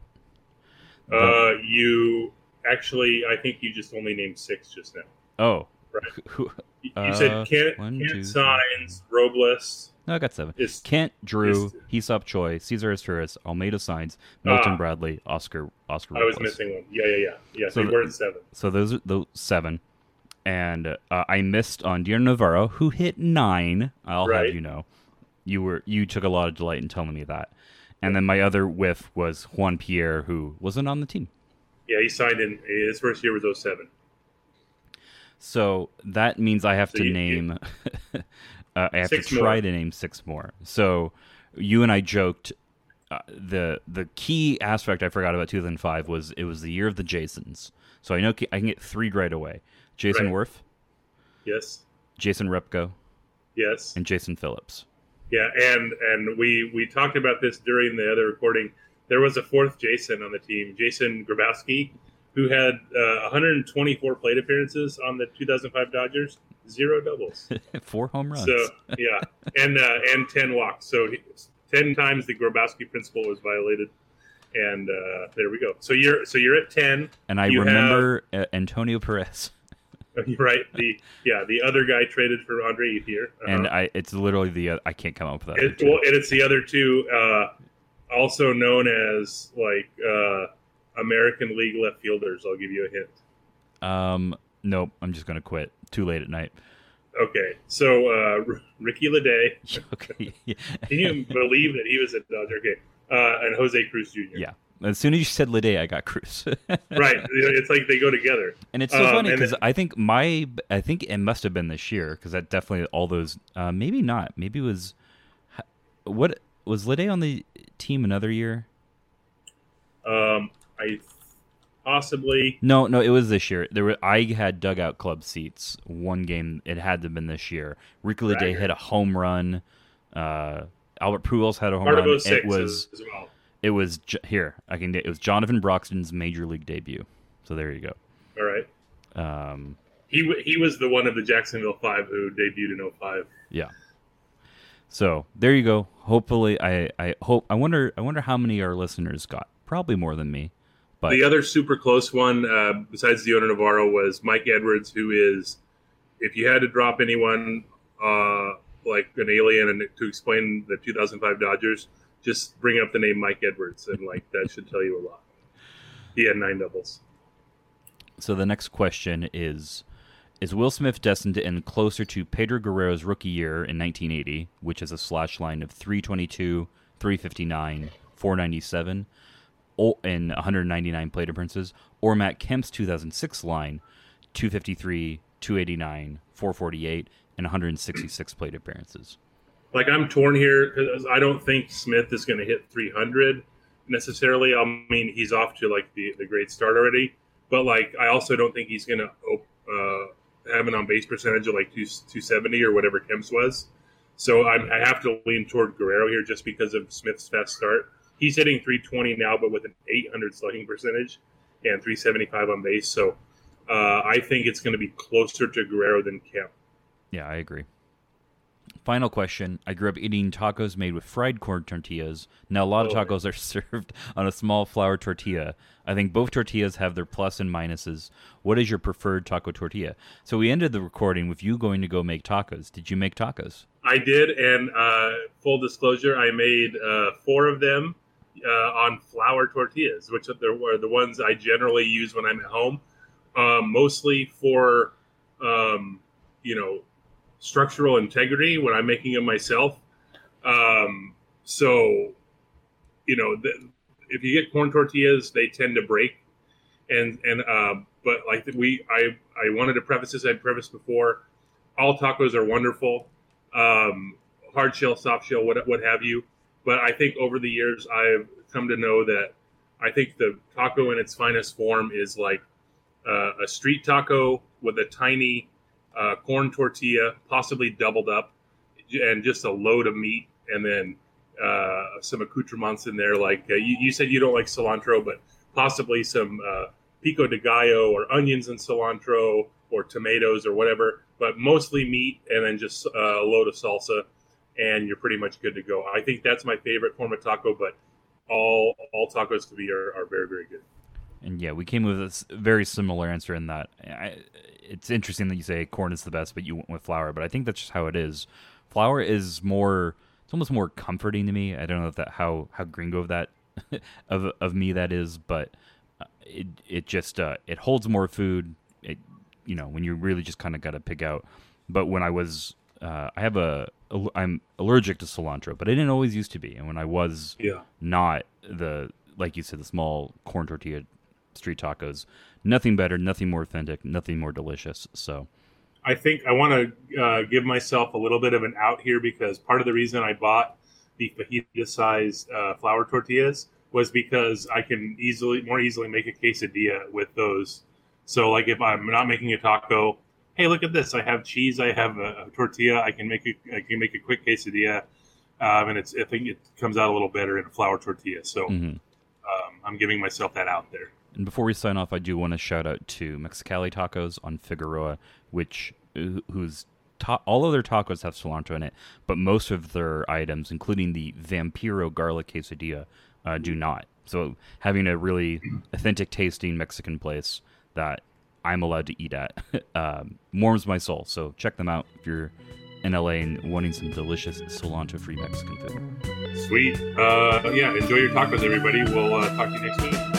Uh, you actually, I think you just only named six just now. Oh, Right. who- You Uh, said Kent, one, Kent two, Signs, Robles. no, I got seven. Is Kent, Drew, is- Hesop Choi, Cesar Izturis, Almeida Sainz, Milton Ah. Bradley, Oscar Oscar I was Robles. missing one. Yeah, yeah, yeah. Yeah, so, So you the- were at seven. So those are those seven. And uh, I missed on Dear Navarro, who hit nine. I'll Right. have you know. You were you took a lot of delight in telling me that. And then my other whiff was Juan Pierre, who wasn't on the team. Yeah, he signed in. His first year was oh seven. So that means I have So to you- name. uh, I have Six to try more. to name six more. So you and I joked. Uh, the the key aspect I forgot about two thousand five was it was the year of the Jasons. So I know I can get three right away. Jason Right. Worth, Yes, Jason Repko, yes. and Jason Phillips. Yeah, and and we we talked about this during the other recording. There was a fourth Jason on the team, Jason Grabowski, who had uh, one hundred twenty-four plate appearances on the two thousand five Dodgers, zero doubles. Four home runs. So yeah, and uh, and ten walks. So he, ten times the Grabowski principle was violated, and uh, there we go. So you're so you're at ten. and I you remember uh, Antonio Perez. You're right. The yeah, the other guy traded for Andre Ethier, uh-huh. And I, it's literally the uh, I can't come up with that. It, well, and it's the other two, uh, also known as like uh, American League left fielders. I'll give you a hint. um, nope. I'm just gonna quit. Too late at night. Okay, so uh, R- Ricky Leday. Okay. Yeah. Can you believe that he was a Dodger? Okay, uh, and Jose Cruz Junior Yeah. As soon as you said Lede, I got Cruz. Right. It's like they go together. And it's so Um, funny and because then- I think my I think it must have been this year because that definitely all those uh, maybe not maybe it was what was Lede on the team another year? Um, I possibly No, no, it was this year. There were I had dugout club seats. One game, it had to have been this year. Ricky Leday Bragger. hit a home run. Uh, Albert Pujols had a home part run. of oh six It was as, as well. it was J- here. I can. It was Jonathan Broxton's major league debut. So there you go. All right. Um, He w- he was the one of the Jacksonville Five who debuted in oh five. yeah. So there you go. Hopefully, I, I hope. I wonder. I wonder how many our listeners got. Probably more than me. But The other super close one, uh, besides Leonardo Navarro, was Mike Edwards, who is, if you had to drop anyone uh, like an alien and to explain the two thousand five Dodgers, just bring up the name Mike Edwards, and like that should tell you a lot. He had nine doubles. So the next question is, is Will Smith destined to end closer to Pedro Guerrero's rookie year in nineteen eighty, which is a slash line of three twenty-two, three fifty-nine, four ninety-seven, and one hundred ninety-nine plate appearances, or Matt Kemp's two thousand six line, two fifty-three, two eighty-nine, four forty-eight, and one hundred sixty-six plate appearances? Like I'm torn here because I don't think Smith is going to hit three hundred necessarily. I mean, he's off to like the, the great start already, but like I also don't think he's going to uh, have an on base percentage of like two seventy or whatever Kemp's was. So I'm, I have to lean toward Guerrero here just because of Smith's fast start. He's hitting three twenty now, but with an eight hundred slugging percentage and three seventy-five on base. So uh, I think it's going to be closer to Guerrero than Kemp. Yeah, I agree. Final question. I grew up eating tacos made with fried corn tortillas. Now, a lot of Oh, tacos are served on a small flour tortilla. I think both tortillas have their plus and minuses. What is your preferred taco tortilla? So we ended the recording with you going to go make tacos. Did you make tacos? I did, and uh, full disclosure, I made uh, four of them uh, on flour tortillas, which are the, the ones I generally use when I'm at home, um, mostly for, um, you know, structural integrity when I'm making them myself. Um, so, you know, the, if you get corn tortillas, they tend to break. And, and, uh, but like we, I, I wanted to preface this, I prefaced before, all tacos are wonderful, um, hard shell, soft shell, what, what have you. But I think over the years, I've come to know that I think the taco in its finest form is like uh, a street taco with a tiny uh, corn tortilla, possibly doubled up, and just a load of meat, and then uh, some accoutrements in there. Like uh, you, you said, you don't like cilantro, but possibly some uh, pico de gallo or onions and cilantro or tomatoes or whatever. But mostly meat, and then just uh, a load of salsa, and you're pretty much good to go. I think that's my favorite form of taco, but all all tacos to me are, are very, very good. And yeah, we came with a s- very similar answer in that. I, it's interesting that you say corn is the best, but you went with flour. But I think that's just how it is. Flour is more, it's almost more comforting to me. I don't know if that how how gringo of that of of me that is, but it it just uh, it holds more food. It, you know, when you really just kind of got to pick out. But when I was, uh, I have a, I'm allergic to cilantro, but I didn't always used to be. And when I was Yeah. not the, like you said, the small corn tortilla street tacos, nothing better, nothing more authentic, nothing more delicious. So I think I want to uh, give myself a little bit of an out here because part of the reason I bought the fajita-sized uh, flour tortillas was because I can easily, more easily make a quesadilla with those. So, like, if I'm not making a taco, hey, look at this! I have cheese, I have a, a tortilla. I can make a, I can make a quick quesadilla, um, and it's I think it comes out a little better in a flour tortilla. So, mm-hmm. um, I'm giving myself that out there. And before we sign off, I do want to shout out to Mexicali Tacos on Figueroa, which whose ta- all of their tacos have cilantro in it, but most of their items, including the Vampiro garlic quesadilla, uh, do not. So having a really authentic tasting Mexican place that I'm allowed to eat at um, warms my soul. So check them out if you're in L A and wanting some delicious cilantro-free Mexican food. Sweet. Uh, yeah, enjoy your tacos, everybody. We'll uh, talk to you next week.